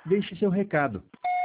Deixe seu recado.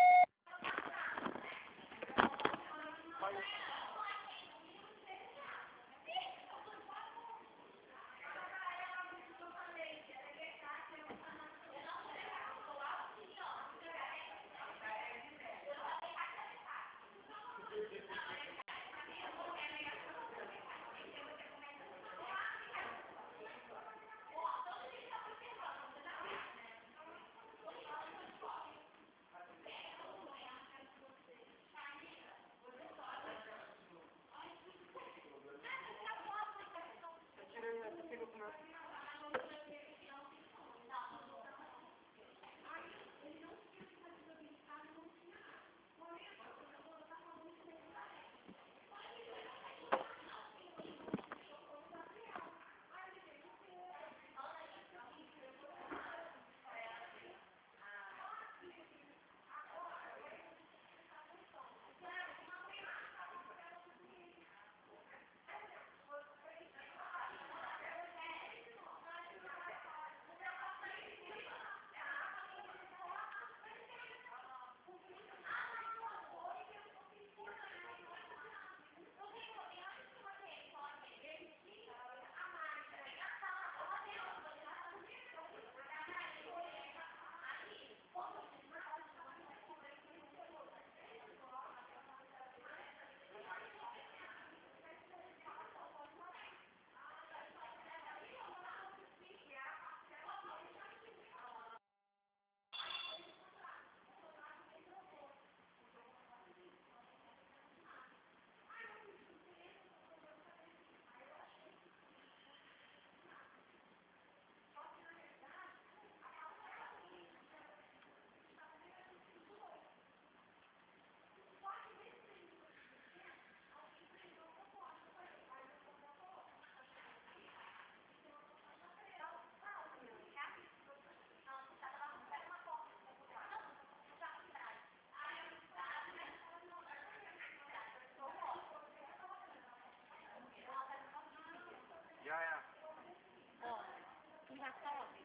Ó, tu já sobe,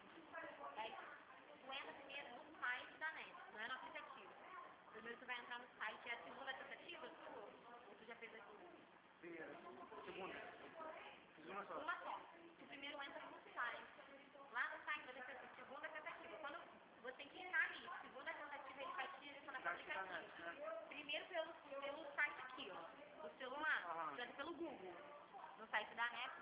aí tu entra primeiro no site da NET, não é no aplicativo. Primeiro tu vai entrar no site, é a segunda tentativa sua? Ou tu já fez aqui? Primeira. Segunda. Fiz uma só. Uma só. Tu primeiro entra no site. Lá no site vai ter a segunda tentativa. Quando você clicar ali, segunda tentativa, ele vai te direcionar para o aplicativo. Primeiro pelo site aqui, ó, do celular. Tu entra pelo Google. No site da NET,